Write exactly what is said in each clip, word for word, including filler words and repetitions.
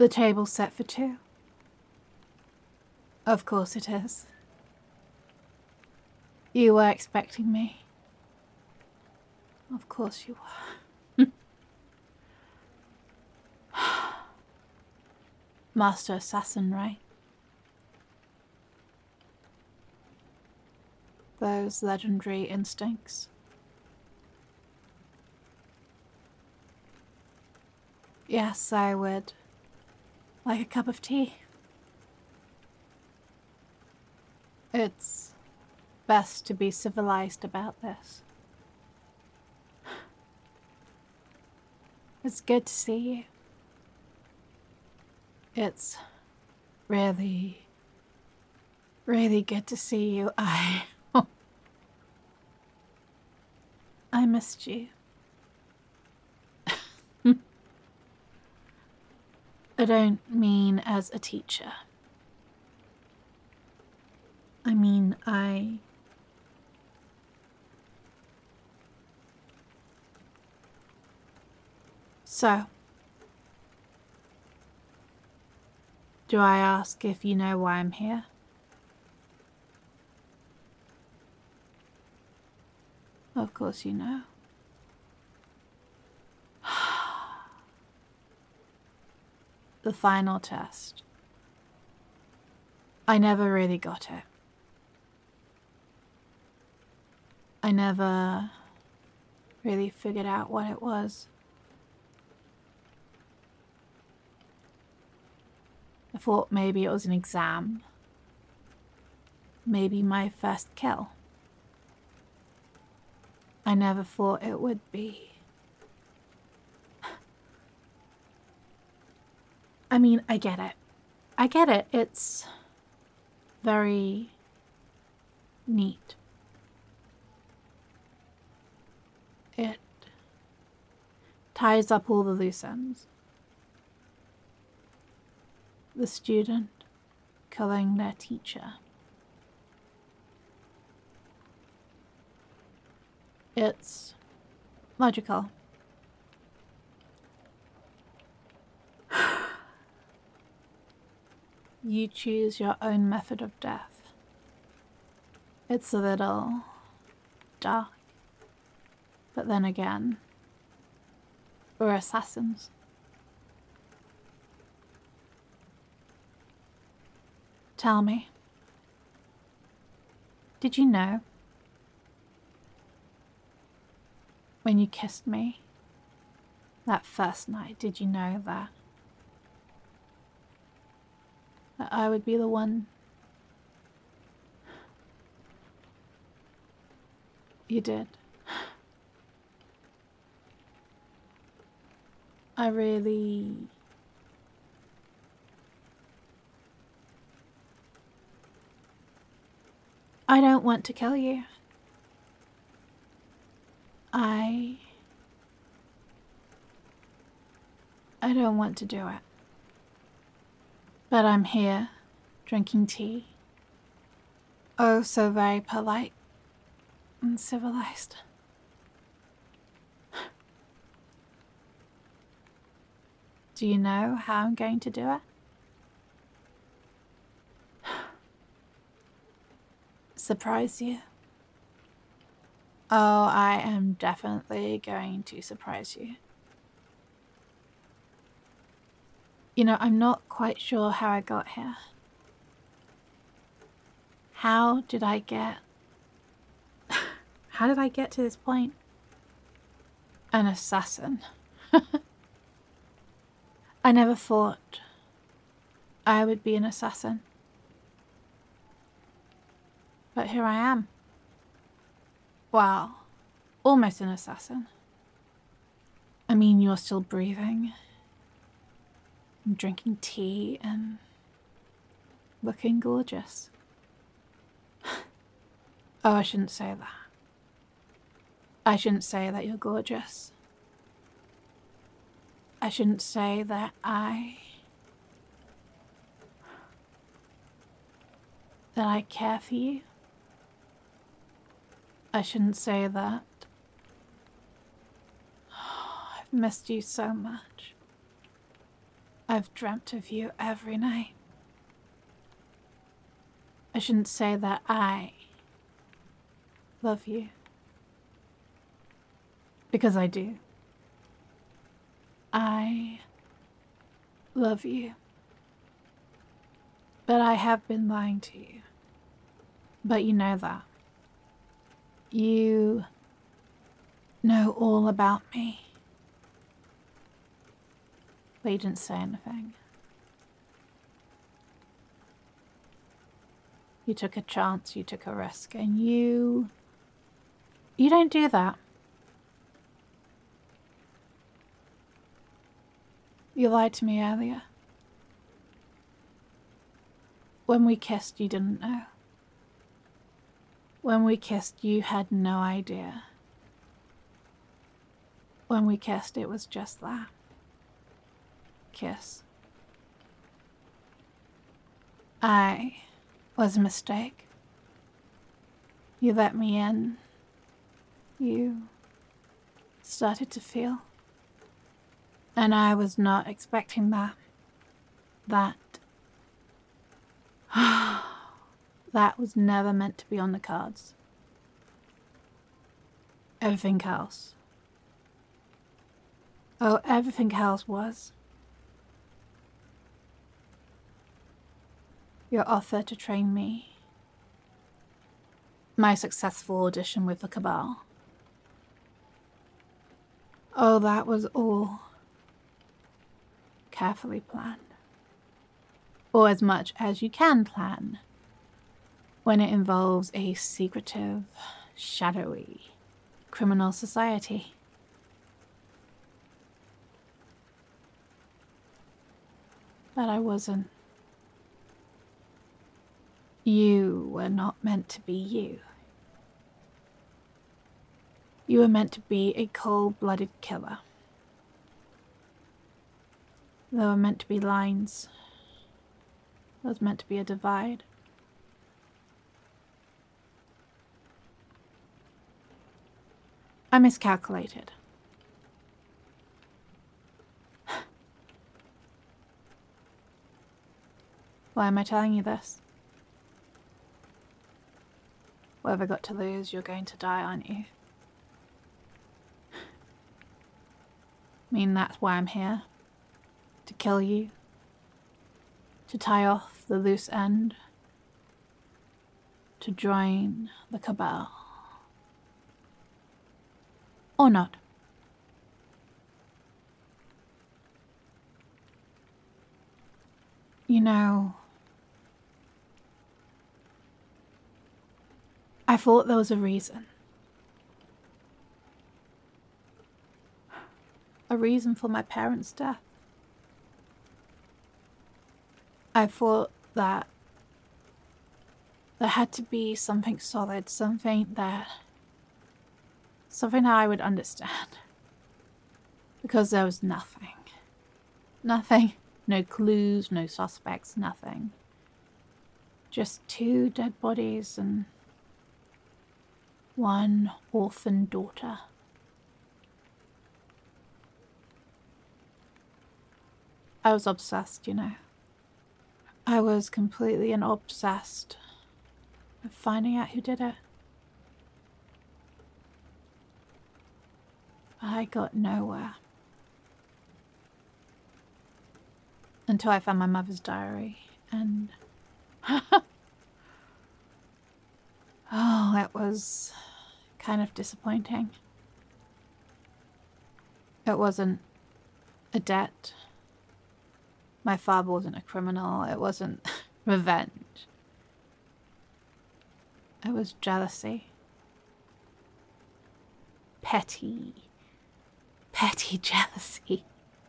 The table's set for two. Of course it is. You were expecting me. Of course you were. Master Assassin, right? Those legendary instincts. Yes, I would like a cup of tea. It's best to be civilized about this. It's good to see you. It's really, really good to see you. I... I missed you. I don't mean as a teacher. I mean, I... So, do I ask if you know why I'm here? Of course you know. The final test. I never really got it. I never really figured out what it was. I thought maybe it was an exam. Maybe my first kill. I never thought it would be. I mean, I get it. I get it. It's very neat. It ties up all the loose ends. The student killing their teacher. It's logical. You choose your own method of death. It's a little dark. But then again, we're assassins. Tell me, did you know when you kissed me that first night, did you know that that I would be the one? You did. I really... I don't want to kill you. I... I don't want to do it. But I'm here, drinking tea. Oh, so very polite and civilized. Do you know how I'm going to do it? Surprise you? Oh, I am definitely going to surprise you. You know, I'm not quite sure how I got here. How did I get... How did I get to this point? An assassin. I never thought I would be an assassin. But here I am. Well, almost an assassin. I mean, you're still breathing, and drinking tea, and looking gorgeous. Oh, I shouldn't say that. I shouldn't say that you're gorgeous. I shouldn't say that I... that I care for you. I shouldn't say that. Oh, I've missed you so much. I've dreamt of you every night. I shouldn't say that I love you, because I do. I love you. But I have been lying to you. But you know that. You know all about me. But you didn't say anything. You took a chance, you took a risk, and you... You don't do that. You lied to me earlier. When we kissed, you didn't know. When we kissed, you had no idea. When we kissed, it was just that. Kiss. I was a mistake. You let me in. You started to feel. And I was not expecting that. That. That was never meant to be on the cards. Everything else. Oh, everything else was. Your offer to train me. My successful audition with the Cabal. Oh, that was all carefully planned. Or as much as you can plan when it involves a secretive, shadowy criminal society. But I wasn't. You were not meant to be you. You were meant to be a cold-blooded killer. There were meant to be lines. There was meant to be a divide. I miscalculated. Why am I telling you this? Whatever got to lose, you're going to die, aren't you? I mean, that's why I'm here. To kill you. To tie off the loose end. To join the Cabal. Or not. You know, I thought there was a reason. A reason for my parents' death. I thought that there had to be something solid, something that... something I would understand. Because there was nothing. Nothing. No clues, no suspects, nothing. Just two dead bodies and one orphan daughter. I was obsessed, you know. I was completely and obsessed with finding out who did it. I got nowhere. Until I found my mother's diary, and oh, it was kind of disappointing. It wasn't a debt. My father wasn't a criminal. It wasn't revenge. It was jealousy. Petty, petty jealousy.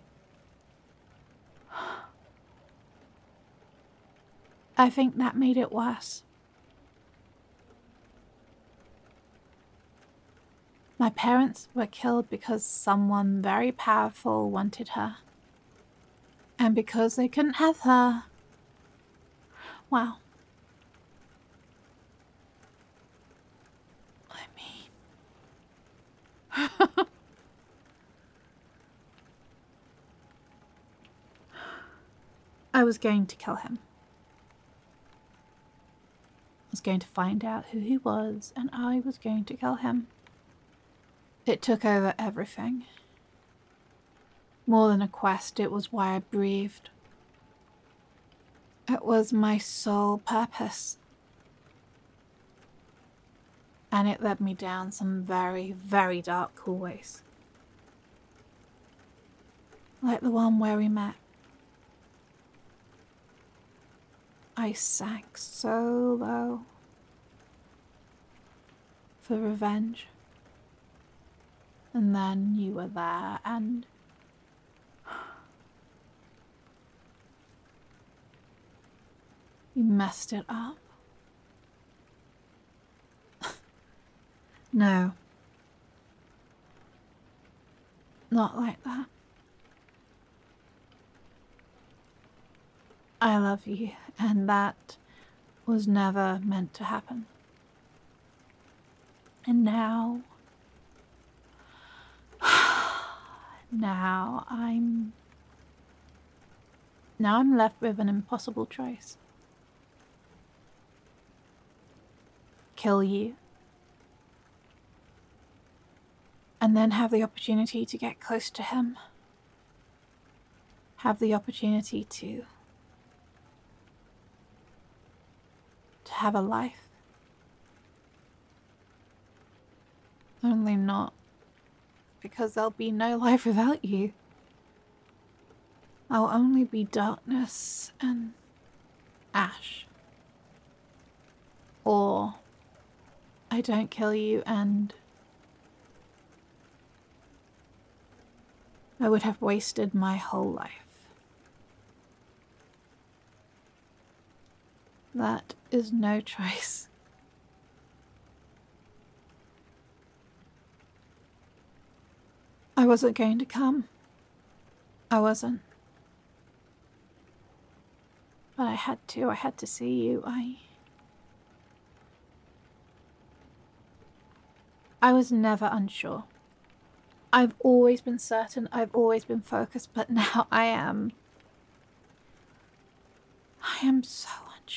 I think that made it worse. My parents were killed because someone very powerful wanted her. And because they couldn't have her, well, I mean... I was going to kill him. I was going to find out who he was, and I was going to kill him. It took over everything. More than a quest, it was why I breathed. It was my sole purpose. And it led me down some very, very dark hallways. Like the one where we met. I sank so low for revenge. And then you were there and you messed it up. No. Not like that. I love you, and that was never meant to happen. And now, now I'm, now I'm left with an impossible choice. Kill you, and then have the opportunity to get close to him. Have the opportunity to to have a life. Only not because there'll be no life without you. I'll only be darkness and ash. Or I don't kill you and I would have wasted my whole life. That is no choice. I wasn't going to come. I wasn't. But I had to. I had to see you. I... I was never unsure. I've always been certain. I've always been focused. But now I am... I am so unsure.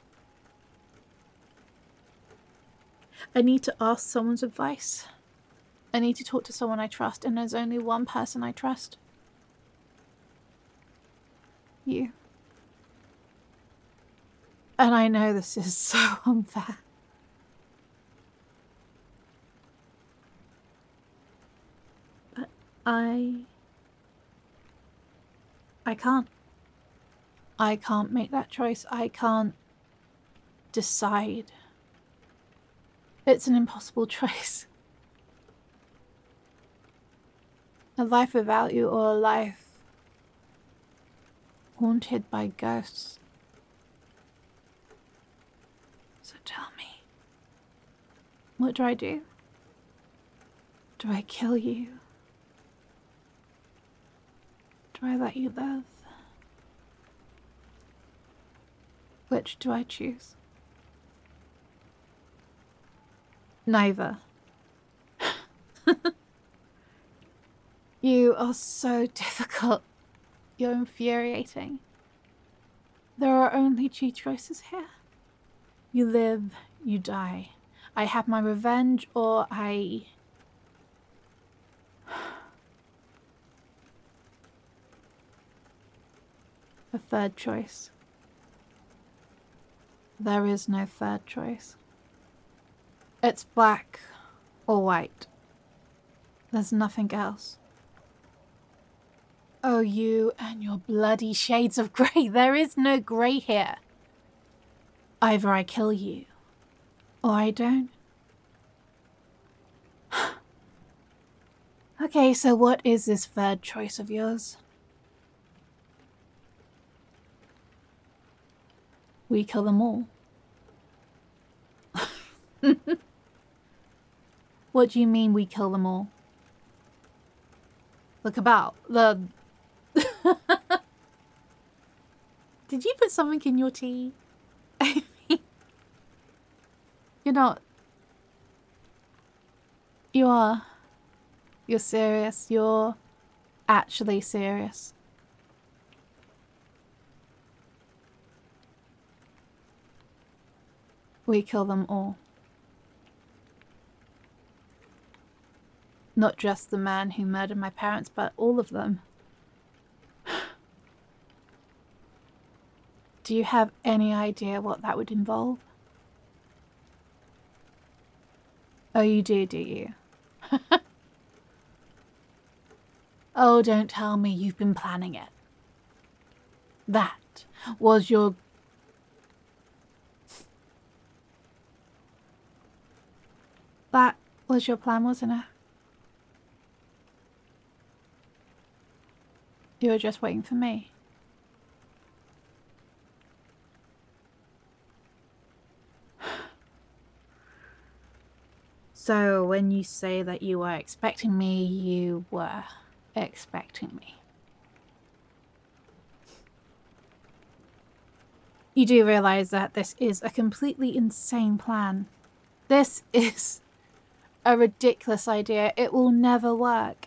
I need to ask someone's advice. I need to talk to someone I trust, and there's only one person I trust. You. And I know this is so unfair. But I... I can't. I can't make that choice. I can't decide. It's an impossible choice. A life without you or a life haunted by ghosts. So tell me, what do I do? Do I kill you? Do I let you live? Which do I choose? Neither. You are so difficult. You're infuriating. There are only two choices here. You live, you die. I have my revenge, or I... A third choice. There is no third choice. It's black or white. There's nothing else. Oh, you and your bloody shades of grey. There is no grey here. Either I kill you, or I don't. Okay, so what is this third choice of yours? We kill them all. What do you mean we kill them all? Look about. The... Did you put something in your tea? I mean... You're not... You are. You're serious. You're actually serious. We kill them all. Not just the man who murdered my parents, but all of them. Do you have any idea what that would involve? Oh, you do, do you? Oh, don't tell me you've been planning it. That was your... That was your plan, wasn't it? You were just waiting for me. So when you say that you were expecting me, you were expecting me. You do realize that this is a completely insane plan. This is a ridiculous idea. It will never work.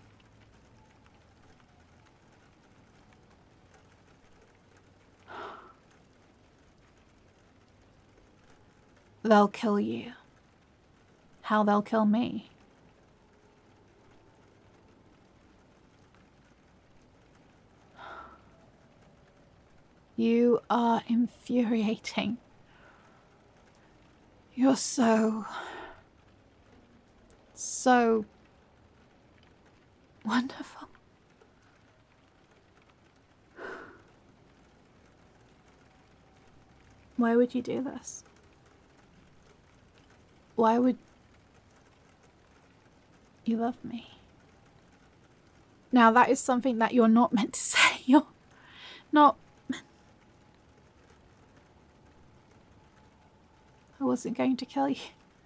They'll kill you. How they'll kill me. You are infuriating. You're so... so... wonderful. Why would you do this? Why would you love me? Now that is something that you're not meant to say. You're not... I wasn't going to kill you.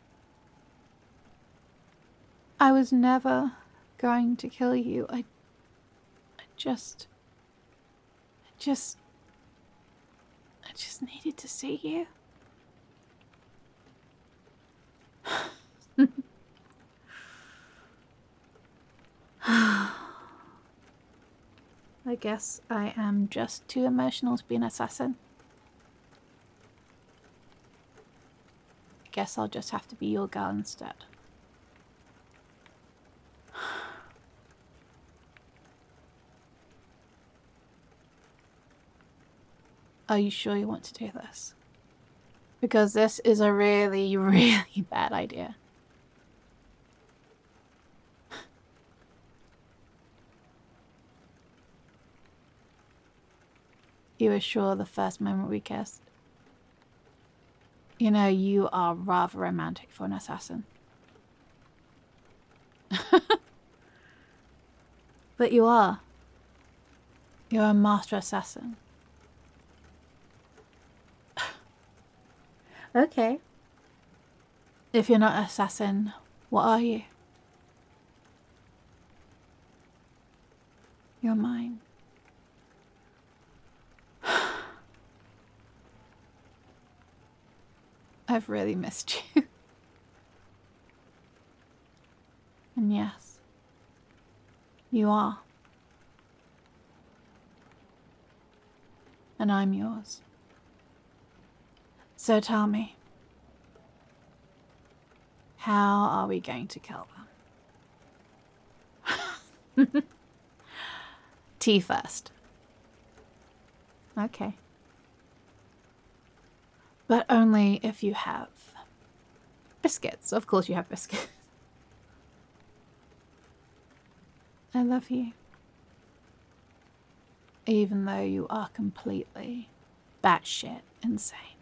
I was never going to kill you. I... I just... I just... I just needed to see you. I guess I am just too emotional to be an assassin. I guess I'll just have to be your girl instead. Are you sure you want to do this? Because this is a really, really bad idea. You were sure the first moment we kissed? You know, you are rather romantic for an assassin. But you are. You're a master assassin. Okay. If you're not an assassin, what are you? You're mine. I've really missed you. And yes, you are. And I'm yours. So tell me, how are we going to kill them? Tea first. Okay. But only if you have biscuits. Of course you have biscuits. I love you. Even though you are completely batshit insane.